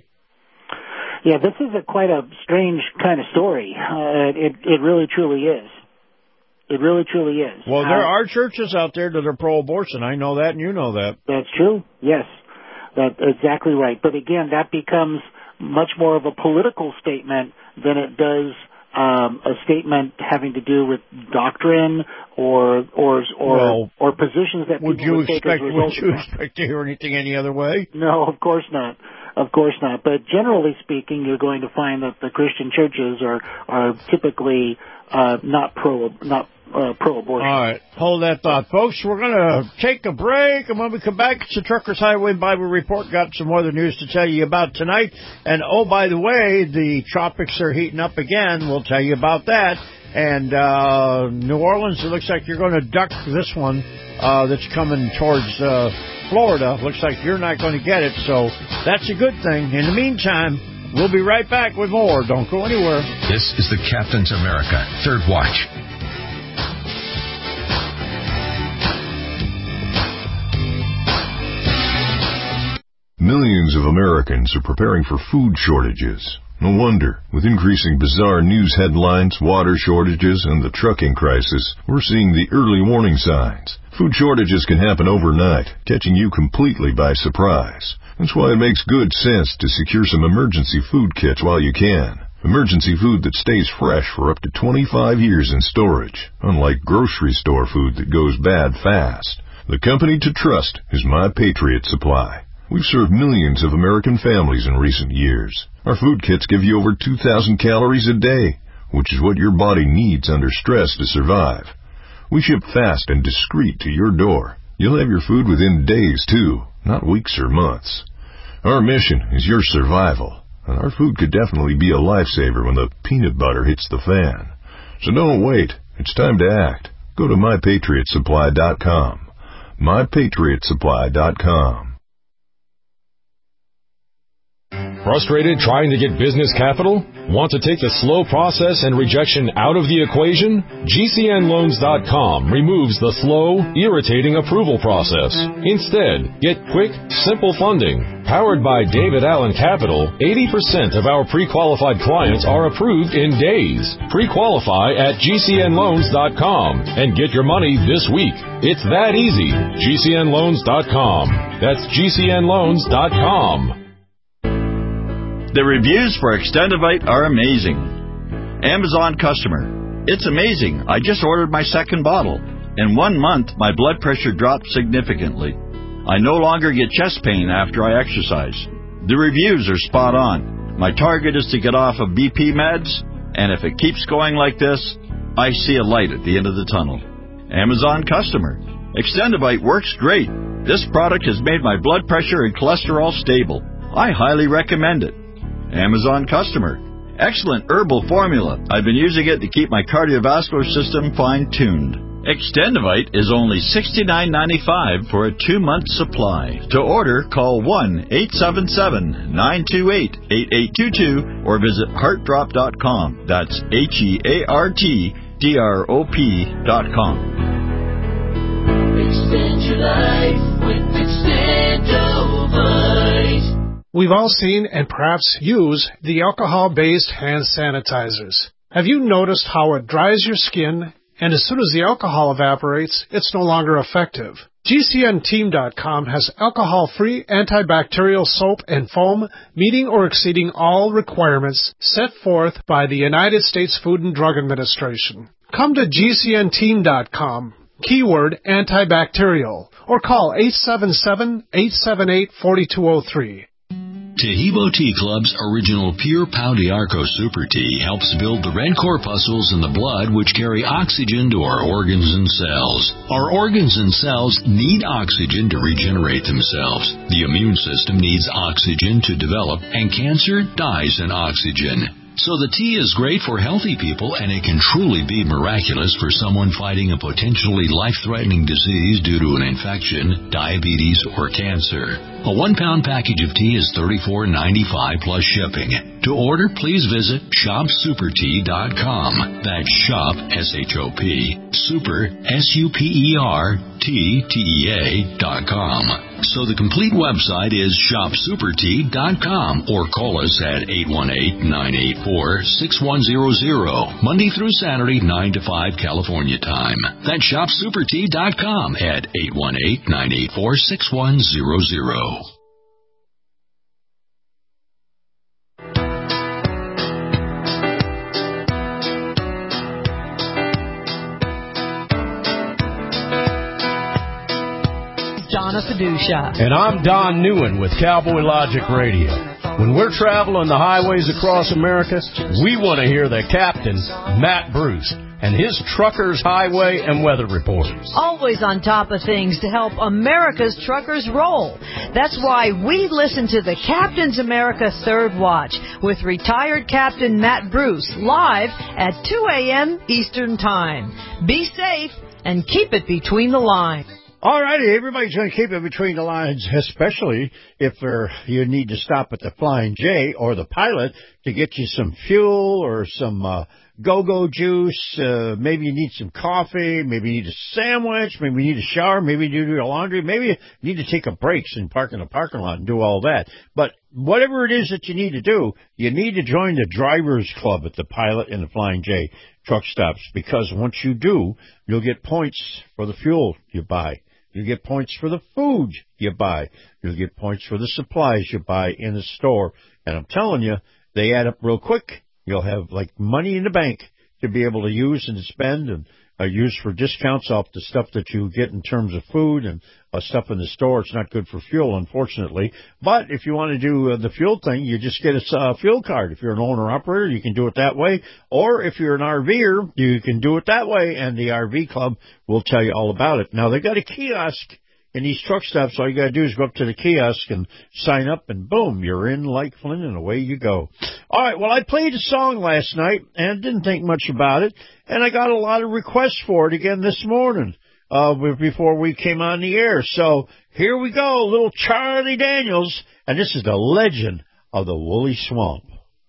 Yeah, this is a quite a strange kind of story. Uh, it it really truly is. It really truly is. Well, there uh, are churches out there that are pro-abortion. I know that, and you know that. That's true. Yes, that's exactly right. But again, that becomes much more of a political statement than it does um, a statement having to do with doctrine or or or well, or positions that would people you would take expect as a result would you of that. expect to hear anything any other way? No, of course not. Of course not. But generally speaking, you're going to find that the Christian churches are are typically uh, not pro not uh, pro-abortion. All right, hold that thought, folks. We're going to take a break, and when we come back, it's the Truckers Highway Bible Report. Got some other news to tell you about tonight. And oh, by the way, the tropics are heating up again. We'll tell you about that. And uh, New Orleans, it looks like you're going to duck this one uh, that's coming towards uh, Florida. Looks like you're not going to get it, so that's a good thing. In the meantime, we'll be right back with more. Don't go anywhere. This is the Captain's America Third Watch. Millions of Americans are preparing for food shortages. No wonder. With increasing bizarre news headlines, water shortages, and the trucking crisis, we're seeing the early warning signs. Food shortages can happen overnight, catching you completely by surprise. That's why it makes good sense to secure some emergency food kits while you can. Emergency food that stays fresh for up to twenty-five years in storage, unlike grocery store food that goes bad fast. The company to trust is My Patriot Supply. We've served millions of American families in recent years. Our food kits give you over two thousand calories a day, which is what your body needs under stress to survive. We ship fast and discreet to your door. You'll have your food within days, too, not weeks or months. Our mission is your survival, and our food could definitely be a lifesaver when the peanut butter hits the fan. So don't wait. It's time to act. Go to my patriot supply dot com. my patriot supply dot com. Frustrated trying to get business capital? Want to take the slow process and rejection out of the equation? G C N loans dot com removes the slow, irritating approval process. Instead, get quick, simple funding. Powered by David Allen Capital, eighty percent of our pre-qualified clients are approved in days. Pre-qualify at G C N loans dot com and get your money this week. It's that easy. G C N loans dot com. That's G C N loans dot com. The reviews for Extendivite are amazing. Amazon customer. It's amazing. I just ordered my second bottle. In one month, my blood pressure dropped significantly. I no longer get chest pain after I exercise. The reviews are spot on. My target is to get off of B P meds, and if it keeps going like this, I see a light at the end of the tunnel. Amazon customer. Extendivite works great. This product has made my blood pressure and cholesterol stable. I highly recommend it. Amazon customer. Excellent herbal formula. I've been using it to keep my cardiovascular system fine-tuned. Extendivite is only sixty-nine ninety-five for a two-month supply. To order, call one eight seven seven, nine two eight, eight eight two two or visit heart drop dot com. That's H E A R T D R O P dot com. Extend your life with Extendivite. We've all seen and perhaps use the alcohol-based hand sanitizers. Have you noticed how it dries your skin, and as soon as the alcohol evaporates, it's no longer effective? G C N team dot com has alcohol-free antibacterial soap and foam meeting or exceeding all requirements set forth by the United States Food and Drug Administration. Come to G C N team dot com, keyword antibacterial, or call eight seven seven, eight seven eight, four two zero three. Tahibo Tea Club's original Pure Pau d'Arco Super Tea helps build the red corpuscles in the blood which carry oxygen to our organs and cells. Our organs and cells need oxygen to regenerate themselves. The immune system needs oxygen to develop, and cancer dies in oxygen. So the tea is great for healthy people, and it can truly be miraculous for someone fighting a potentially life-threatening disease due to an infection, diabetes, or cancer. A one-pound package of tea is thirty-four ninety-five plus shipping. To order, please visit shop super tea dot com. That's shop, S H O P, super, S U P E R, T, T E A dot com. So the complete website is shop super tea dot com, or call us at eight one eight, nine eight four, six one zero zero, Monday through Saturday, nine to five California time. That's shop super tea dot com at eight one eight, nine eight four, six one zero zero. Donna Fiducia. And I'm Don Newen with Cowboy Logic Radio. When we're traveling the highways across America, we want to hear the captain, Matt Bruce, and his Truckers Highway and Weather Report. Always on top of things to help America's truckers roll. That's why we listen to the Captain's America Third Watch with retired Captain Matt Bruce live at two a.m. Eastern Time. Be safe and keep it between the lines. All righty, everybody's going to keep it between the lines, especially if uh, you need to stop at the Flying J or the Pilot to get you some fuel or some uh, go-go juice. Uh, maybe you need some coffee. Maybe you need a sandwich. Maybe you need a shower. Maybe you need to do your laundry. Maybe you need to take a break and park in the parking lot and do all that. But whatever it is that you need to do, you need to join the Drivers Club at the Pilot and the Flying J truck stops, because once you do, you'll get points for the fuel you buy. You'll get points for the food you buy. You'll get points for the supplies you buy in the store. And I'm telling you, they add up real quick. You'll have like money in the bank to be able to use and to spend and uh, use for discounts off the stuff that you get in terms of food and uh, stuff in the store. It's not good for fuel, unfortunately. But if you want to do uh, the fuel thing, you just get a uh, fuel card. If you're an owner-operator, you can do it that way. Or if you're an RVer, you can do it that way, and the R V Club will tell you all about it. Now, they've got a kiosk in these truck stops. All you got to do is go up to the kiosk and sign up, and boom, you're in like Flynn, and away you go. All right, well, I played a song last night and didn't think much about it, and I got a lot of requests for it again this morning uh, before we came on the air. So here we go, little Charlie Daniels, and this is the legend of the Woolly Swamp.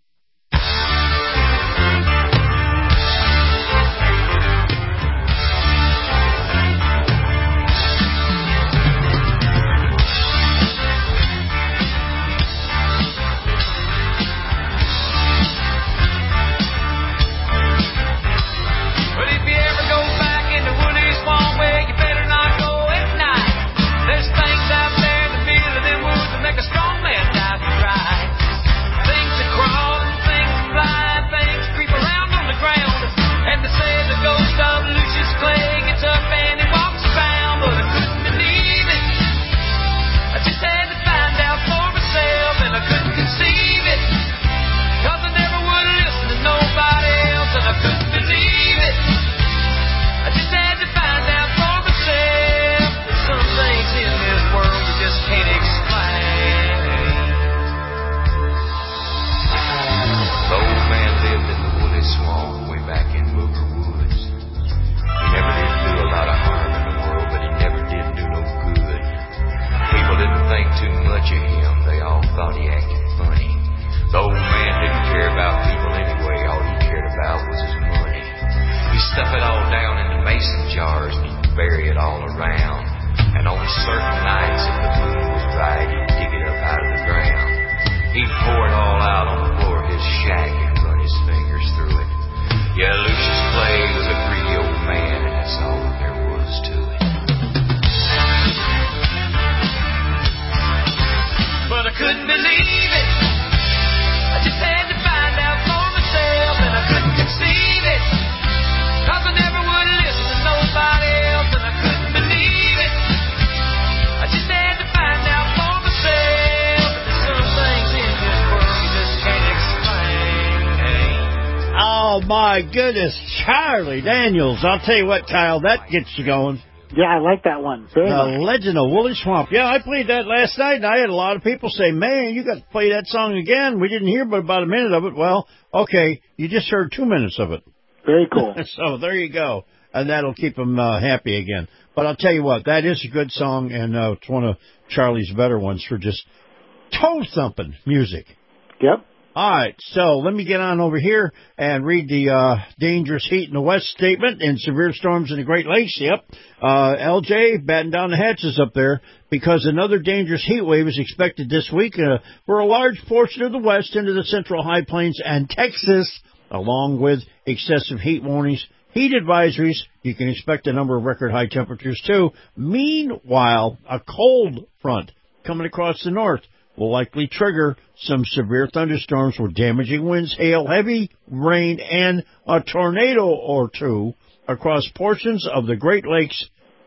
My goodness, Charlie Daniels. I'll tell you what, Kyle, that gets you going. Yeah, I like that one. Very the much. Legend of Woolly Swamp. Yeah, I played that last night, and I had a lot of people say, man, you got to play that song again. We didn't hear but about a minute of it. Well, okay, you just heard two minutes of it. Very cool. So there you go. And that'll keep them uh, happy again. But I'll tell you what, that is a good song, and uh, it's one of Charlie's better ones for just toe-thumping music. Yep. All right, so let me get on over here and read the uh, dangerous heat in the west statement and severe storms in the Great Lakes. Yep, uh, L J batting down the hatches up there because another dangerous heat wave is expected this week uh, for a large portion of the west into the central high plains and Texas, along with excessive heat warnings, heat advisories. You can expect a number of record high temperatures, too. Meanwhile, a cold front coming across the north will likely trigger some severe thunderstorms with damaging winds, hail, heavy rain, and a tornado or two across portions of the Great Lakes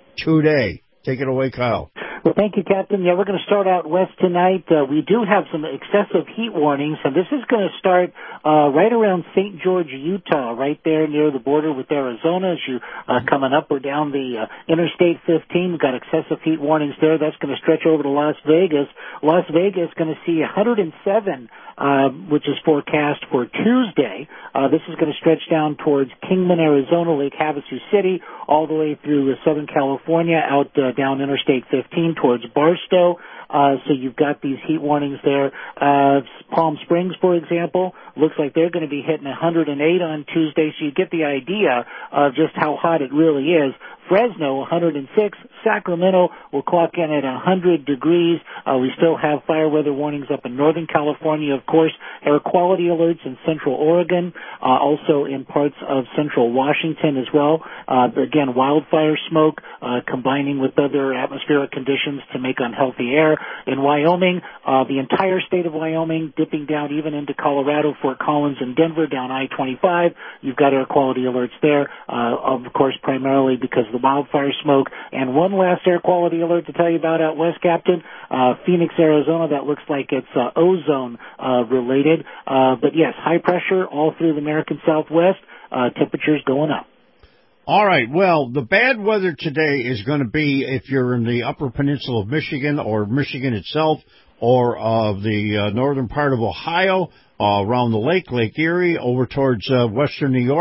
today. Take it away, Kyle. Well, thank you, Captain. Yeah, we're going to start out west tonight. Uh, we do have some excessive heat warnings, and this is going to start uh, right around Saint George, Utah, right there near the border with Arizona. As you uh, coming up or down the uh, Interstate fifteen, we've got excessive heat warnings there. That's going to stretch over to Las Vegas. Las Vegas is going to see one hundred seven, uh, which is forecast for Tuesday. Uh, this is going to stretch down towards Kingman, Arizona, Lake Havasu City, all the way through Southern California, out uh, down Interstate fifteen towards Barstow. Uh, so you've got these heat warnings there. Uh, Palm Springs, for example, looks like they're going to be hitting one hundred eight on Tuesday, so you get the idea of just how hot it really is. Fresno, one hundred six. Sacramento will clock in at one hundred degrees. Uh, we still have fire weather warnings up in Northern California, of course. Air quality alerts in Central Oregon, uh, also in parts of Central Washington as well. Uh, again, wildfire smoke uh, combining with other atmospheric conditions to make unhealthy air. In Wyoming, uh, the entire state of Wyoming, dipping down even into Colorado, Fort Collins, and Denver, down I twenty-five. You've got air quality alerts there, uh, of course, primarily because of the wildfire smoke. And one last air quality alert to tell you about out west, Captain. Uh, Phoenix, Arizona, that looks like it's uh, ozone uh, related. Uh, but yes, high pressure all through the American Southwest, uh, temperatures going up. All right, well, the bad weather today is going to be if you're in the Upper Peninsula of Michigan or Michigan itself or uh, the uh, northern part of Ohio, uh, around the lake, Lake Erie, over towards uh, western New York.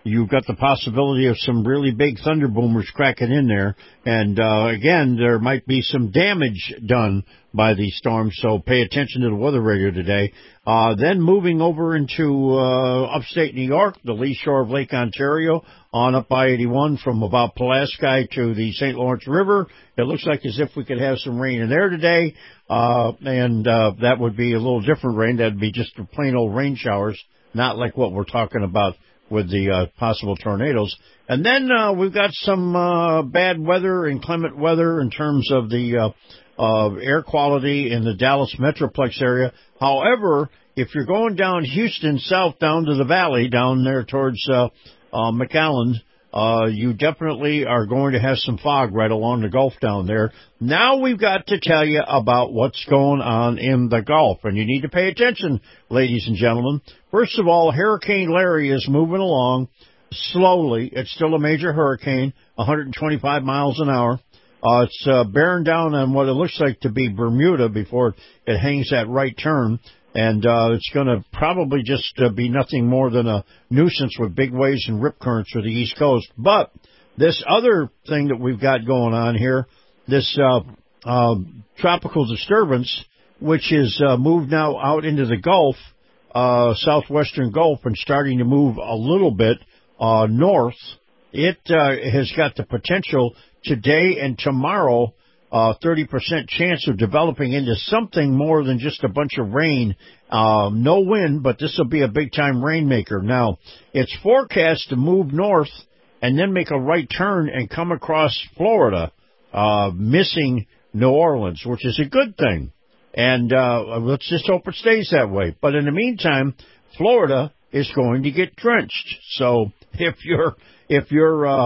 you've got the possibility of some really big thunder boomers cracking in there. And, uh, again, there might be some damage done by these storms, so pay attention to the weather radio today. Uh, then moving over into uh, upstate New York, the lee shore of Lake Ontario, on up I eighty-one from about Pulaski to the Saint Lawrence River. It looks like as if we could have some rain in there today, uh, and uh, that would be a little different rain. That would be just plain old rain showers, not like what we're talking about with the uh, possible tornadoes. And then uh, we've got some uh, bad weather, inclement weather in terms of the uh, uh, air quality in the Dallas Metroplex area. However, if you're going down Houston south down to the valley, down there towards uh, uh, McAllen, uh, you definitely are going to have some fog right along the Gulf down there. Now we've got to tell you about what's going on in the Gulf, and you need to pay attention, ladies and gentlemen. First of all, Hurricane Larry is moving along slowly. It's still a major hurricane, one hundred twenty-five miles an hour. Uh, it's uh, bearing down on what it looks like to be Bermuda before it hangs that right turn. And uh, it's going to probably just uh, be nothing more than a nuisance with big waves and rip currents for the East Coast. But this other thing that we've got going on here, this uh, uh, tropical disturbance, which is uh, moved now out into the Gulf, uh, southwestern Gulf, and starting to move a little bit uh, north, it uh, has got the potential today and tomorrow, uh, thirty percent chance of developing into something more than just a bunch of rain. Uh, no wind, but this will be a big-time rainmaker. Now, it's forecast to move north and then make a right turn and come across Florida, uh, missing New Orleans, which is a good thing. And uh, let's just hope it stays that way. But in the meantime, Florida is going to get drenched. So if you're if you're uh,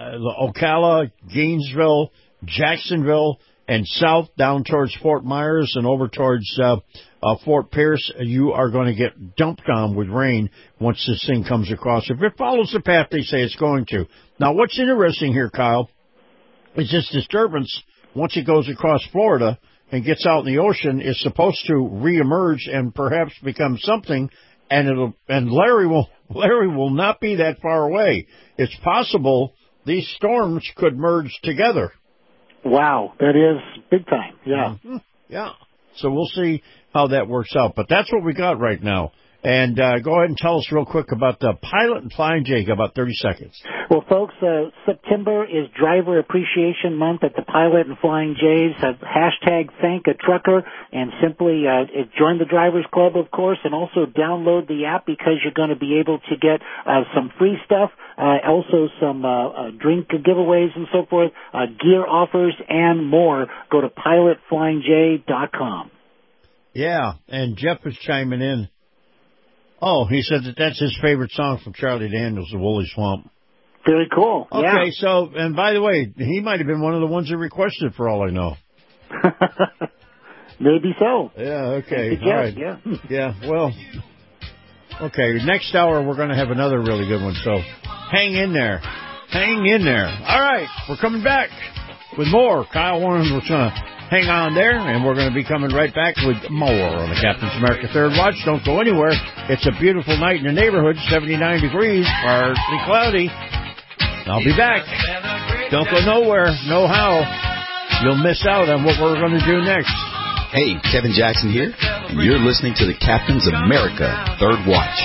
Ocala, Gainesville, Jacksonville, and south down towards Fort Myers and over towards uh, uh, Fort Pierce, you are going to get dumped on with rain once this thing comes across. If it follows the path they say it's going to. Now, what's interesting here, Kyle, is this disturbance, once it goes across Florida and gets out in the ocean, is supposed to reemerge and perhaps become something, and it'll and Larry will Larry will not be that far away. It's possible these storms could merge together. Wow, that is big time. Yeah. Mm-hmm. Yeah. So we'll see how that works out. But that's what we got right now. And uh, go ahead and tell us real quick about the Pilot and Flying J. About thirty seconds. Well, folks, uh, September is Driver Appreciation Month at the Pilot and Flying J's. Have hashtag Thank a Trucker and simply uh, join the Drivers Club, of course, and also download the app because you're going to be able to get uh, some free stuff, uh, also some uh, uh, drink giveaways and so forth, uh, gear offers, and more. Go to pilot flying j dot com. Yeah, and Jeff is chiming in. Oh, he said that that's his favorite song from Charlie Daniels, The Woolly Swamp. Very cool. Okay, yeah. so, and by the way, he might have been one of the ones that requested, for all I know. Maybe so. Yeah, okay. Guess, all right. Yeah. yeah, well, okay, next hour we're going to have another really good one, so hang in there. Hang in there. All right, we're coming back with more. Kyle Warren, we're going to hang on there, and we're going to be coming right back with more on the Captain's America Third Watch. Don't go anywhere. It's a beautiful night in the neighborhood, seventy-nine degrees, partly cloudy. I'll be back. Don't go nowhere. No how. You'll miss out on what we're going to do next. Hey, Kevin Jackson here, and you're listening to the Captain's America Third Watch.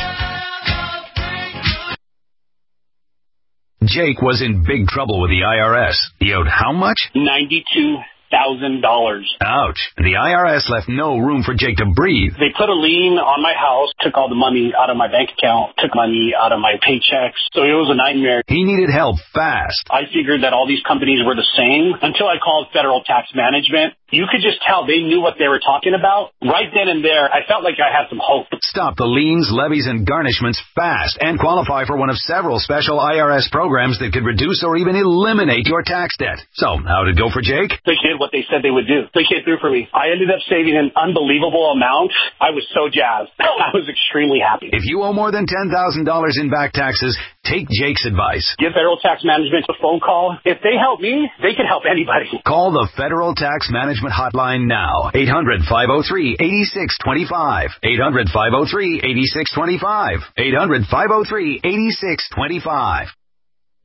Jake was in big trouble with the I R S. He owed how much? ninety-two thousand dollars. Ouch. The I R S left no room for Jake to breathe. They put a lien on my house, took all the money out of my bank account, took money out of my paychecks. So it was a nightmare. He needed help fast. I figured that all these companies were the same until I called Federal Tax Management. You could just tell they knew what they were talking about. Right then and there, I felt like I had some hope. Stop the liens, levies, and garnishments fast and qualify for one of several special I R S programs that could reduce or even eliminate your tax debt. So, how did it go for Jake? They did what they said they would do. They came through for me. I ended up saving an unbelievable amount. I was so jazzed. I was extremely happy. If you owe more than ten thousand dollars in back taxes, Take Jake's advice. Give Federal Tax Management a phone call. If they help me, they can help anybody. Call the Federal Tax Management Hotline now. eight hundred, five oh three, eight six two five. eight hundred, five oh three, eight six two five. eight hundred, five oh three, eight six two five.